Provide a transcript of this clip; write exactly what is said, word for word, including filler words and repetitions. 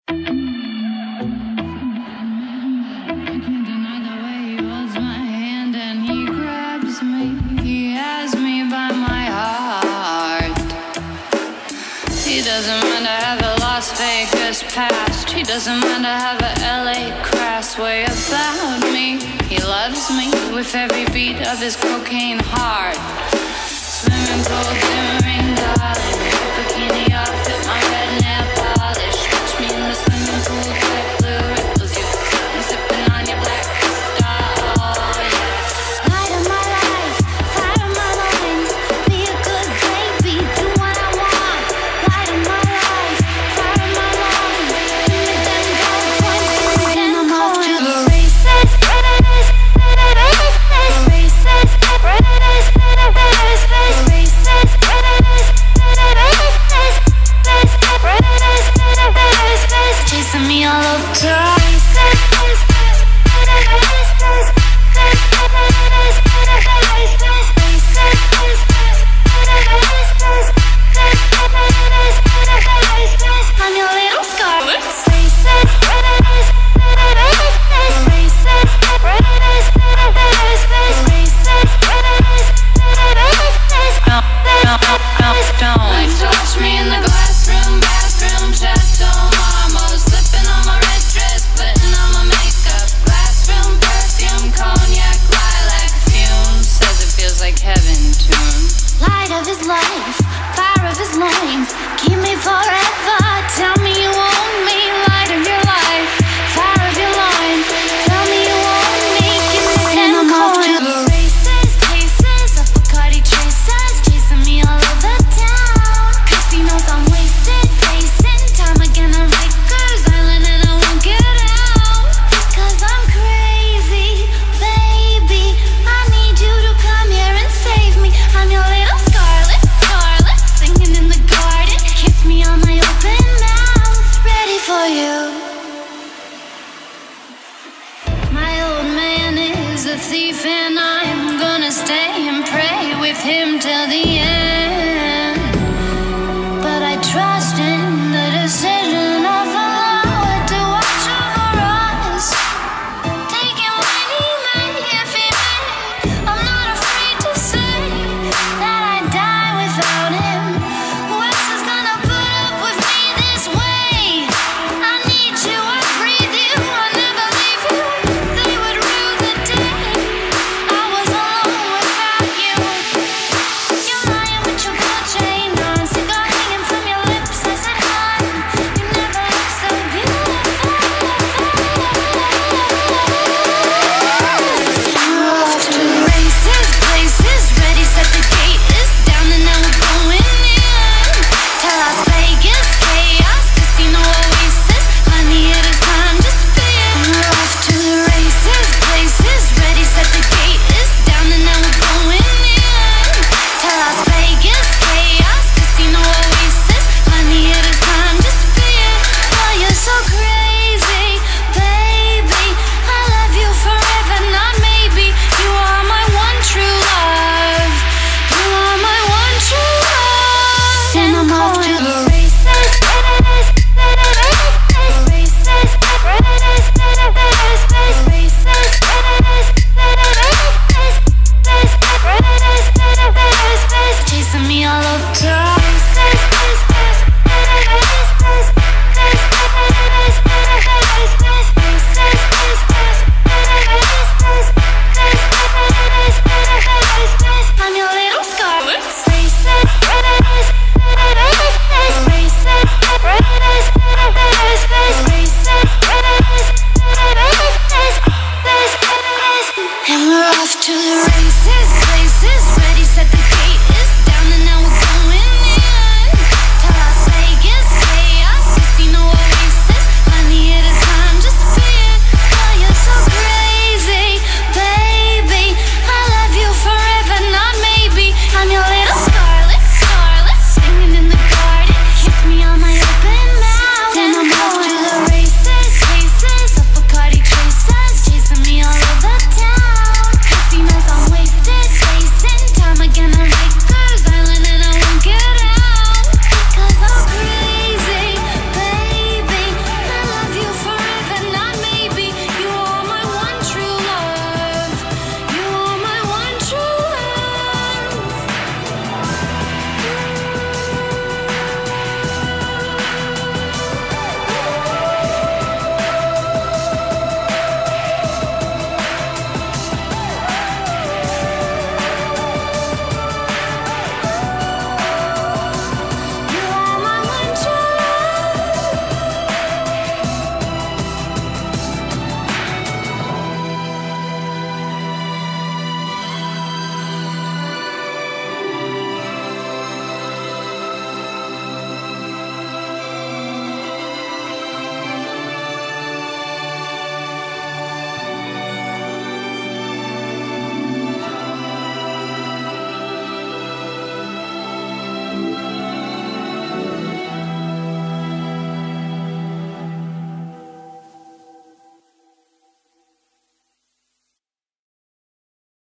Past. He doesn't mind to have a L A crass way about me. He loves me with every beat of his cocaine heart. Swimming pool, dimmering, darling. Your bikini off, hit my red nail polish. Catch me in the swimming pool, tight blue ripples. You I'm sipping on your black star, oh yeah. Light of my life, fire of my loins. Be a good baby, do what I want. Light of my life, fire of my loins. Chasing me all over time. I'm your little Scarlet. Don't touch me in the glassroom, bathroom, chateau marmot. Slipping on my red dress, putting on my makeup. Glassroom, perfume, cognac, lilac fumes. Says it feels like heaven to him. Light of his life, fire of his loins. Keep me forever, tell me you own me. Light of your life, fire of your loins. Tell me you own me, give me ten coins. Races, cases of Bacardi chasers. Chasing me all over town. Casinos, I'm wasted, facing time again on Rikers Island and I won't get out. Because I'm crazy, baby. I need you to come here and save me. I'm your little Scarlet, Scarlet, singing in the garden. Kiss me on my open mouth, ready for you. My old man is a thief and I'm gonna stay and pray with him till the end.